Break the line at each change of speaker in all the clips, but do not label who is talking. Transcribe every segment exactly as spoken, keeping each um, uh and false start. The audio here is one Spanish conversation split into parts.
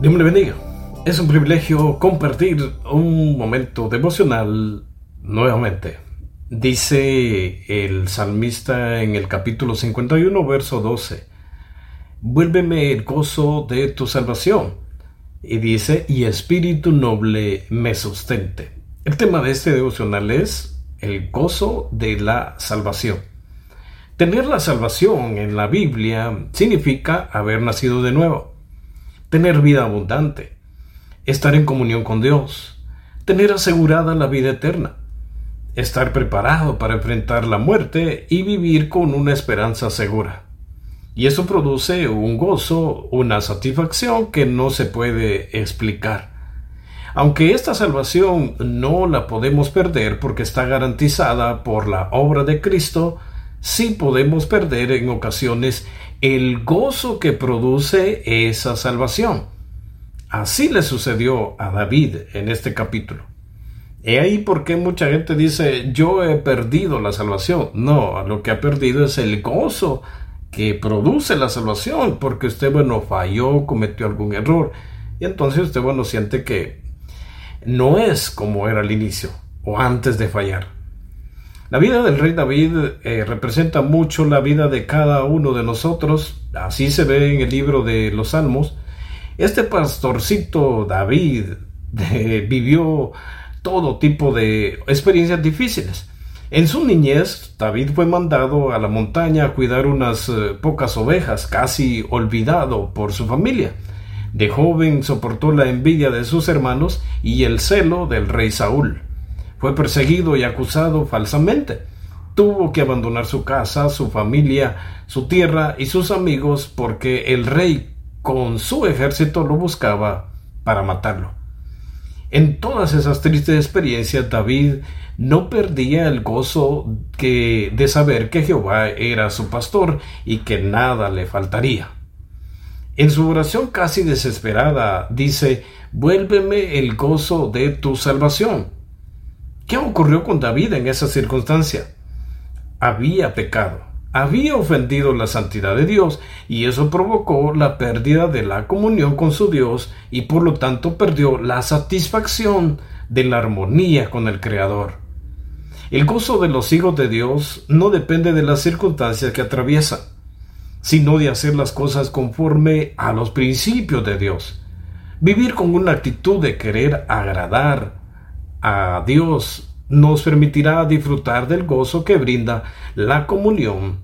Dios me le bendiga. Es un privilegio compartir un momento devocional nuevamente. Dice el salmista en el capítulo cincuenta y uno, verso doce: vuélveme el gozo de tu salvación. Y dice, y espíritu noble me sustente. El tema de este devocional es el gozo de la salvación. Tener la salvación en la Biblia significa haber nacido de nuevo, tener vida abundante, estar en comunión con Dios, tener asegurada la vida eterna, estar preparado para enfrentar la muerte y vivir con una esperanza segura. Y eso produce un gozo, una satisfacción que no se puede explicar. Aunque esta salvación no la podemos perder porque está garantizada por la obra de Cristo, sí podemos perder en ocasiones el gozo que produce esa salvación. Así le sucedió a David en este capítulo. He ahí por qué mucha gente dice, yo he perdido la salvación. No, lo que ha perdido es el gozo que produce la salvación, porque usted, bueno, falló, cometió algún error, y entonces usted, bueno, siente que no es como era al inicio, o antes de fallar. La vida del rey David eh, representa mucho la vida de cada uno de nosotros. Así se ve en el libro de los Salmos. Este pastorcito David eh, vivió todo tipo de experiencias difíciles. En su niñez, David fue mandado a la montaña a cuidar unas eh, pocas ovejas, casi olvidado por su familia. De joven soportó la envidia de sus hermanos y el celo del rey Saúl. Fue perseguido y acusado falsamente. Tuvo que abandonar su casa, su familia, su tierra y sus amigos porque el rey con su ejército lo buscaba para matarlo. En todas esas tristes experiencias, David no perdía el gozo que, de saber que Jehová era su pastor y que nada le faltaría. En su oración casi desesperada dice, vuélveme el gozo de tu salvación. ¿Qué ocurrió con David en esa circunstancia? Había pecado, había ofendido la santidad de Dios y eso provocó la pérdida de la comunión con su Dios y por lo tanto perdió la satisfacción de la armonía con el Creador. El gozo de los hijos de Dios no depende de las circunstancias que atraviesan, sino de hacer las cosas conforme a los principios de Dios. Vivir con una actitud de querer agradar a Dios nos permitirá disfrutar del gozo que brinda la comunión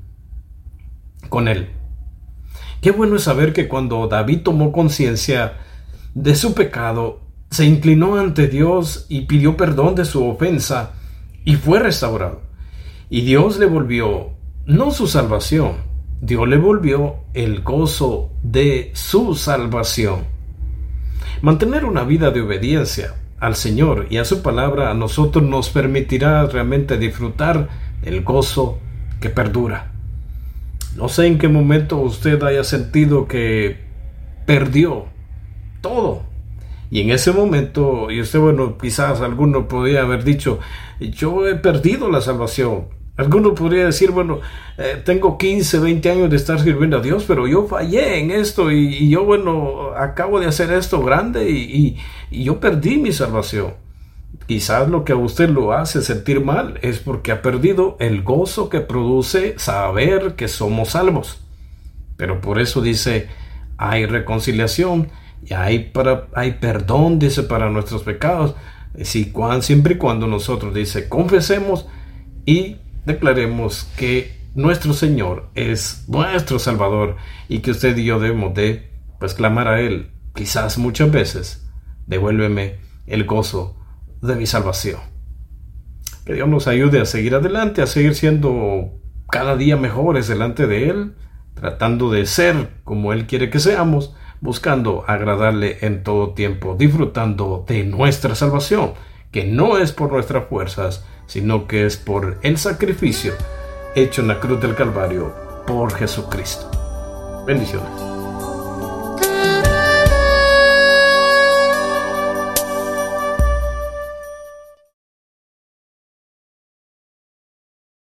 con Él. Qué bueno es saber que cuando David tomó conciencia de su pecado, se inclinó ante Dios y pidió perdón de su ofensa y fue restaurado. Y Dios le volvió, no su salvación, Dios le volvió el gozo de su salvación. Mantener una vida de obediencia al Señor y a su palabra a nosotros nos permitirá realmente disfrutar el gozo que perdura. No sé en qué momento usted haya sentido que perdió todo y en ese momento, y usted, bueno, quizás alguno podría haber dicho, yo he perdido la salvación. Alguno podría decir, bueno, eh, tengo quince, veinte años de estar sirviendo a Dios, pero yo fallé en esto y, y yo, bueno, acabo de hacer esto grande y, y, y yo perdí mi salvación. Quizás lo que a usted lo hace sentir mal es porque ha perdido el gozo que produce saber que somos salvos. Pero por eso dice, hay reconciliación y hay, para, hay perdón, dice, para nuestros pecados. Si, cuando, siempre y cuando nosotros, dice, confesemos y declaremos que nuestro Señor es nuestro Salvador y que usted y yo debemos de, pues, clamar a Él, quizás muchas veces, devuélveme el gozo de mi salvación. Que Dios nos ayude a seguir adelante, a seguir siendo cada día mejores delante de Él, tratando de ser como Él quiere que seamos, buscando agradarle en todo tiempo, disfrutando de nuestra salvación, que no es por nuestras fuerzas, sino que es por el sacrificio hecho en la cruz del Calvario por Jesucristo. Bendiciones.